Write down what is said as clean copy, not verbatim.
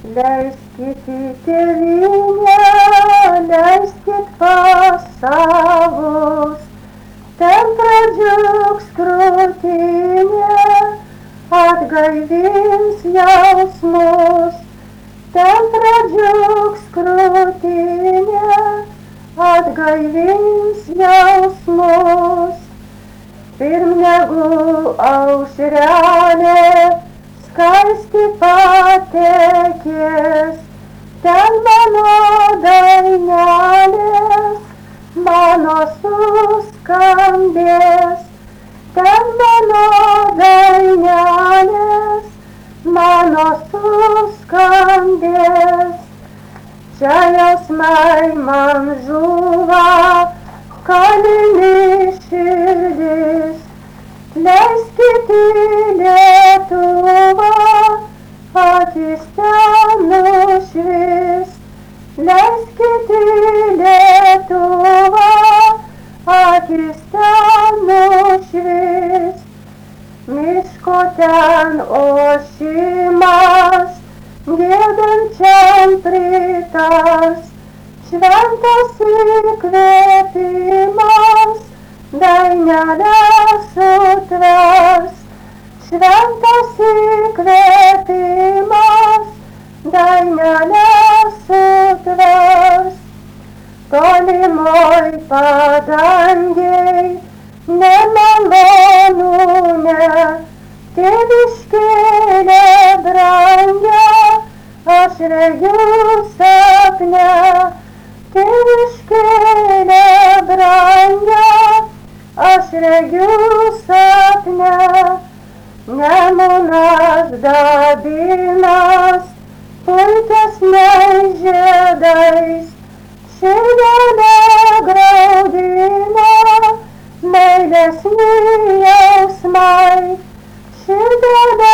Leiskit į tėvynę, leiskit pas savus, ten pradžiugs krūtinė, atgaivins jausmus, ten pradžiugs krūtinė, atgaivins jausmus. Pirm negu aušrelė skaisti patekės, ten mano dainelės, mano suskambės, ten mano dainelės, mano suskambės. Čia jausmai man žuva, kalini širdis, leiskit į Lietuvą, akis ten nušvis. Leiskit į Lietuvą, akis ten nušvis. Miško ten ošimas, giedančiam pritars, šventas įkvėpimas, dainelę sutvers. Šventas įkvėpimas, dainelę sutvers. Tolimoj padangėj, nemalonūne, tėviškėlė brangia, aš regiu sapne. Tėviškėlė brangia, aš regiu sapne. Nemunas dabinas, puikesniais žiedais, širdelę graudina, meilesni jausmai, širdelę